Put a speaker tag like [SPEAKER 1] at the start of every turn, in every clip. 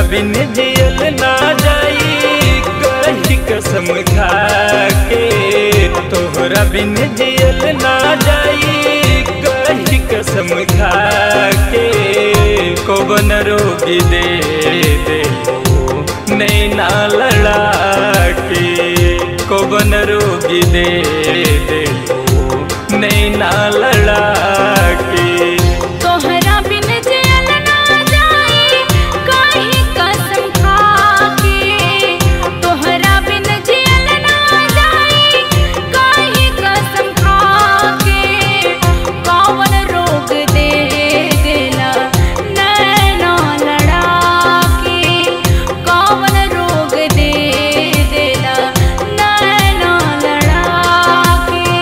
[SPEAKER 1] बिन जियल ना जाई कही कसम खा के, तोहरा बिन जियल ना जाई कही कसम खा के। कौन रोगी दे दे नैना लड़ा के, कौन रोगी दे दे नैना लड़ा के।
[SPEAKER 2] तोहरा बिन जियल ना जाई कहीं कसम खा के, तोहरा बिन जियल ना जाई कहीं कसम खा के। कौन रोग दे देला नैना लड़ा के, कौन रोग दे देला नैना लड़ा के।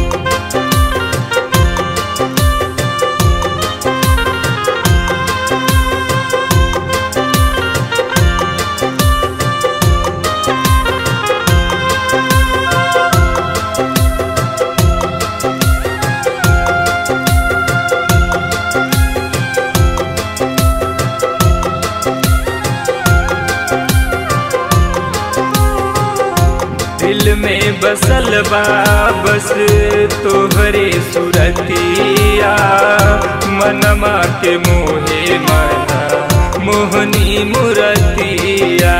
[SPEAKER 1] दिल में बसल बा बस तोहरे सुरतिया, मनमा के मोहे मना मोहनी मुरतिया।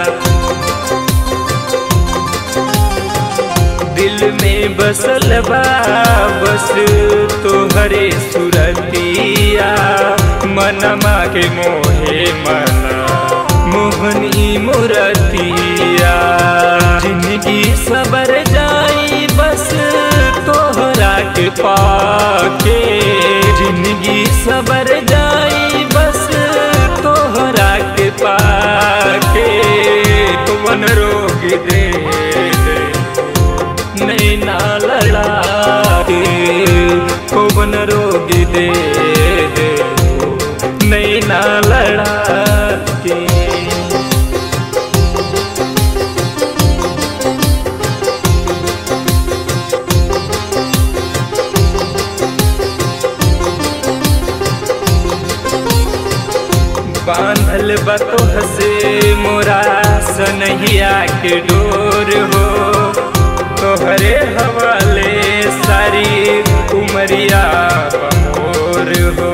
[SPEAKER 1] दिल में बसल बा बस तोहरे सुरतिया, मनमा के मोहे मना मोहनी मुरतिया। जिंदगी सबर जाई बस तोहरा के पाके, जिंदगी सबर जाई बस तोहरा के पाके। कौन रोग दे दे नैना लड़ा के, कौन रोग दे दे नैना लड़ा के। बांधल बतोह से मोरा सनहिया के डोर हो, तोहरे हवाले सारी उमरिया बमोर हो।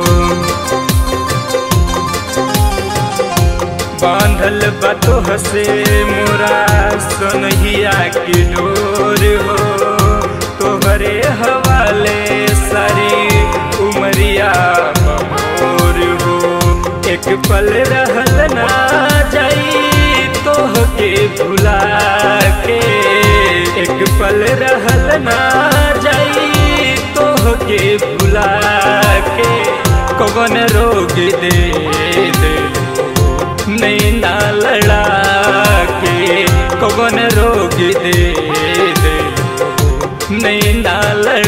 [SPEAKER 1] बांधल बतोह से मोरा सनहिया के डोर हो, तोहरे हवाले सारी उमरिया बमोर हो। एक पल रहल ना जाई तोह के भुला के, एक पल रहल ना जाई तोह के भुला के। कौन रोग दे दे नैना लड़ा के, कौन रोग दे दे नैना लड़ा